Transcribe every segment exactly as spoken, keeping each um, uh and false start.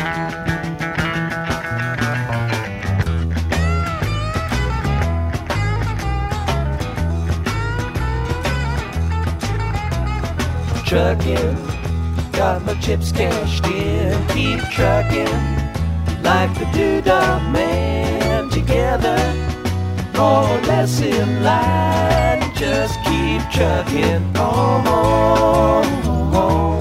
Trucking, got my chips cashed in. Keep trucking like the Doodah Man. Together, more or less in line. Just keep trucking on, on, on.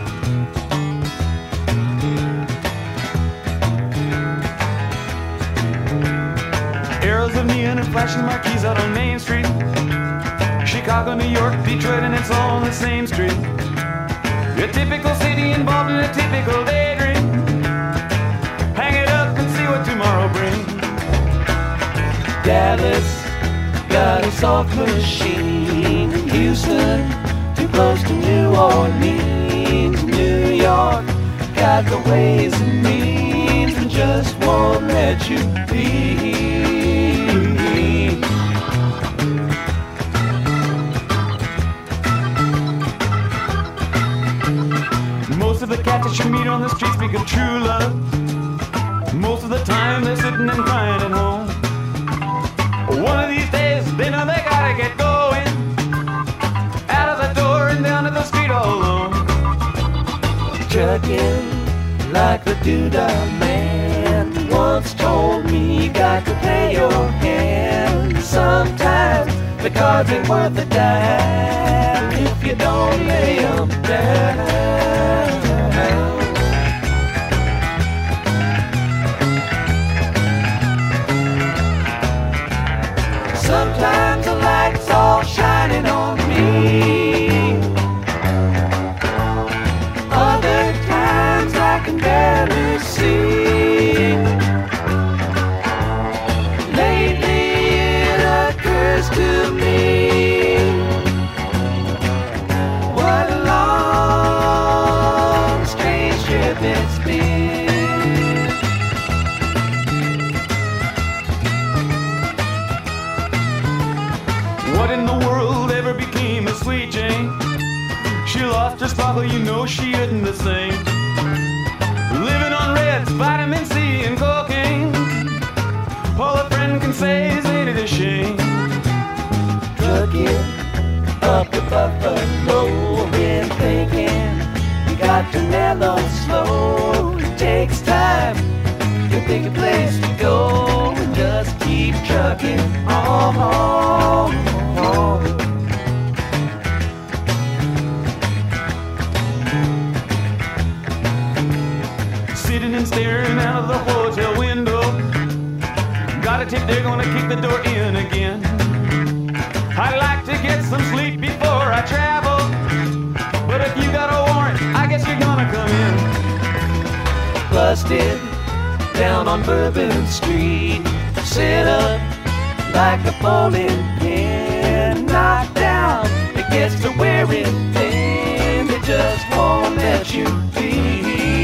Arrows of neon and flashing marquees out on Main Street. Chicago, New York, Detroit, and it's all on the same street. A typical city involved in a typical daydream. Hang it up and see what tomorrow brings. Dallas got a soft machine. Houston, too close to New Orleans. New York got the ways and means and just won't let you be. Most of the cats that you meet on the street speak of true love. Most of the time they're sitting and crying at home. One of these days they know they gotta get going. Out of the door and down to the street all alone. Trucking like the Doodah Man once told me, you got to play your hand. Sometimes the cards ain't worth a dime if you don't lay them down. Sometimes the light's all shining on me. Other times I can barely see. Lately it occurs to me, what a long, strange trip it's been. What in the world ever became of Sweet Jane? She lost her sparkle, you know she isn't the same. Living on Reds, vitamin C and cocaine. All a friend can say is ain't it a shame. Trucking up to Buffalo, been thinking you got to mellow slow. It takes time to pick a place to go and just keep trucking on, on, on. Sitting and staring out of the hotel window. Got a tip, they're gonna kick the door in again. I'd like to get some sleep before I travel, but if you got a warrant, I guess you're gonna come in. Busted down on Bourbon Street, set up like a bowling pin. Knocked down, it gets to wearing thin. It just won't let you be.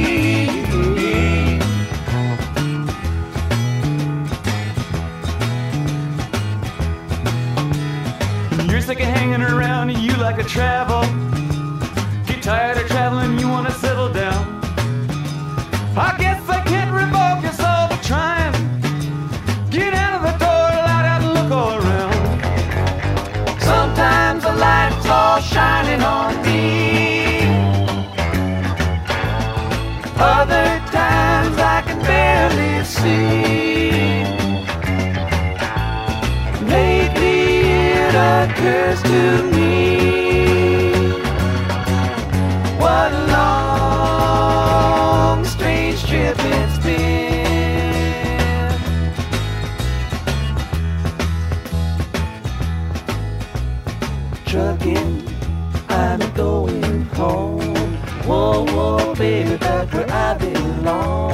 You're sick of hanging around and you like to travel. Get tired of traveling, you wanna settle down. I guess I can't revoke your soul for trying. Get out of the door, light out and look all around. Sometimes the light's all shining on me. Other times I can barely see. Lately it occurs to me, what a long, strange trip it's been. Trucking, I'm going home. Whoa, whoa, baby, back where I belong.